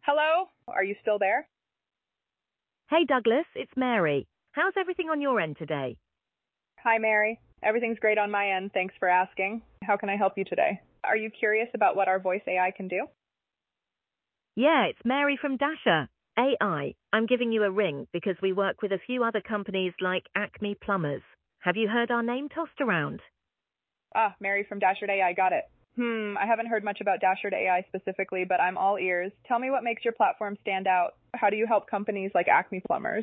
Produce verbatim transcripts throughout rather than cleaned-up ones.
Hello? Are you still there? Hey Douglas, it's Mary. How's everything on your end today? Hi, Mary. Everything's great on my end. Thanks for asking. How can I help you today? Are you curious about what our voice A I can do? Yeah, it's Mary from Dasher A I. I'm giving you a ring because we work with a few other companies like Acme Plumbers. Have you heard our name tossed around? Ah, Mary from Dasher A I, got it. Hmm, I haven't heard much about Dasher A I specifically, but I'm all ears. Tell me what makes your platform stand out. How do you help companies like Acme Plumbers?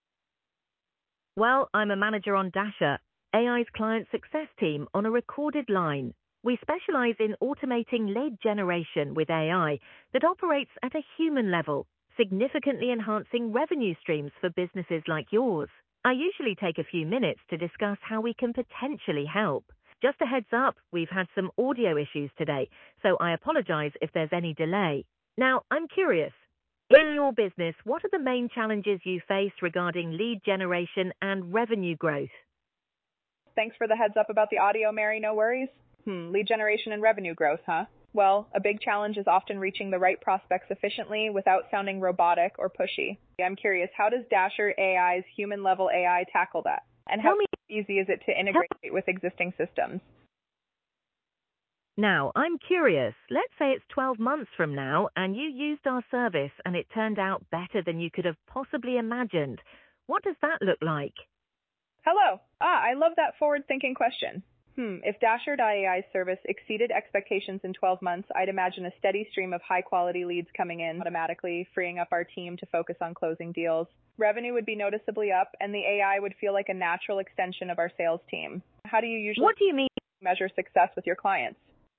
Well, I'm a manager on Dasher, A I's client success team on a recorded line. We specialize in automating lead generation with A I that operates at a human level, significantly enhancing revenue streams for businesses like yours. I usually take a few minutes to discuss how we can potentially help. Just a heads up, we've had some audio issues today, so I apologize if there's any delay. Now, I'm curious. In your business, what are the main challenges you face regarding lead generation and revenue growth? Thanks for the heads up about the audio, Mary. No worries. Hmm, lead generation and revenue growth, huh? Well, a big challenge is often reaching the right prospects efficiently without sounding robotic or pushy. I'm curious, how does Dasher A I's human-level A I tackle that? And how Tell me. easy is it to integrate with existing systems? Now, I'm curious. Let's say it's twelve months from now and you used our service and it turned out better than you could have possibly imagined. What does that look like? Hello. Ah, I love that forward-thinking question. Hmm, if Dasher A I's service exceeded expectations in twelve months, I'd imagine a steady stream of high-quality leads coming in automatically, freeing up our team to focus on closing deals. Revenue would be noticeably up, and the A I would feel like a natural extension of our sales team. How do you usually What do you mean? measure success with your clients?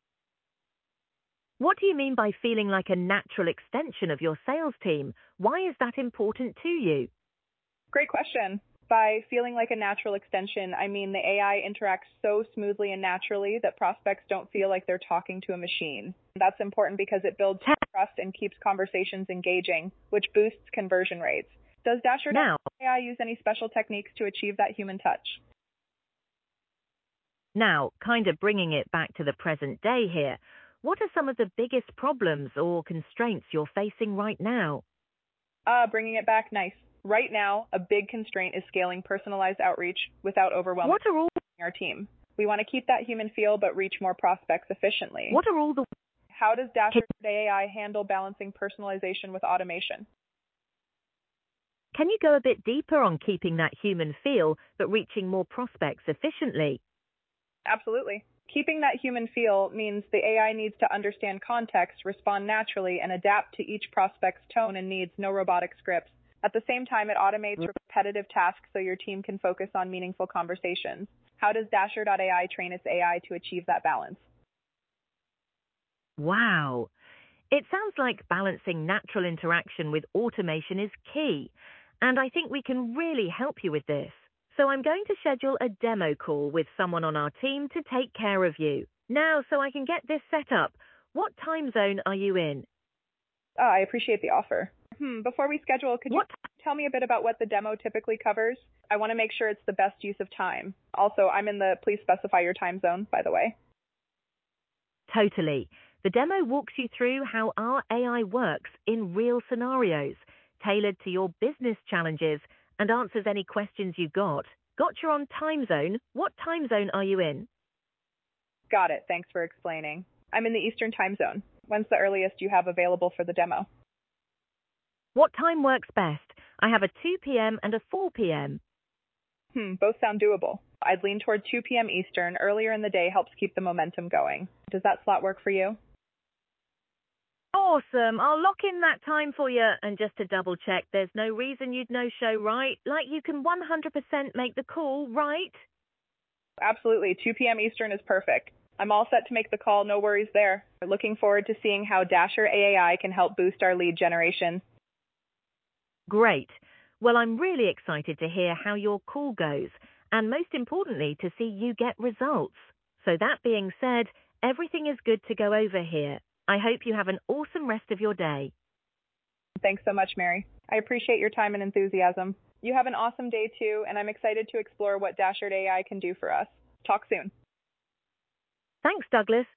What do you mean by feeling like a natural extension of your sales team? Why is that important to you? Great question. By feeling like a natural extension, I mean the A I interacts so smoothly and naturally that prospects don't feel like they're talking to a machine. That's important because it builds trust and keeps conversations engaging, which boosts conversion rates. Does Dasher Now, A I use any special techniques to achieve that human touch? now, kind of bringing it back to the present day here, what are some of the biggest problems or constraints you're facing right now? Ah, bringing it back, nice. Right now, a big constraint is scaling personalized outreach without overwhelming What are all our team. We want to keep that human feel but reach more prospects efficiently. What are all the How does Dasher A I handle balancing personalization with automation? Can you go a bit deeper on keeping that human feel but reaching more prospects efficiently? Absolutely. Keeping that human feel means the A I needs to understand context, respond naturally, and adapt to each prospect's tone and needs, no robotic scripts. At the same time, it automates repetitive tasks so your team can focus on meaningful conversations. How does Dasher A I train its A I to achieve that balance? Wow. It sounds like balancing natural interaction with automation is key, and I think we can really help you with this. So I'm going to schedule a demo call with someone on our team to take care of you. Now, so I can get this set up, what time zone are you in? Ah, I appreciate the offer. Hmm, before we schedule, could you What? tell me a bit about what the demo typically covers? I want to make sure it's the best use of time. Also, I'm in the please specify your time zone, by the way. Totally. The demo walks you through how our A I works in real scenarios, tailored to your business challenges, and answers any questions you got. Got you on time zone? What time zone are you in? Got it. Thanks for explaining. I'm in the Eastern time zone. When's the earliest you have available for the demo? What time works best? I have a two p.m. and a four p.m. Hmm, both sound doable. I'd lean toward two p.m. Eastern. Earlier in the day helps keep the momentum going. Does that slot work for you? Awesome. I'll lock in that time for you. And just to double check, there's no reason you'd no-show, right? Like you can one hundred percent make the call, right? Absolutely. two p.m. Eastern is perfect. I'm all set to make the call. No worries there. We're looking forward to seeing how Dasher A I can help boost our lead generation. Great. Well, I'm really excited to hear how your call goes, and most importantly, to see you get results. So that being said, everything is good to go over here. I hope you have an awesome rest of your day. Thanks so much, Mary. I appreciate your time and enthusiasm. You have an awesome day too, and I'm excited to explore what Dasher A I can do for us. Talk soon. Thanks, Douglas.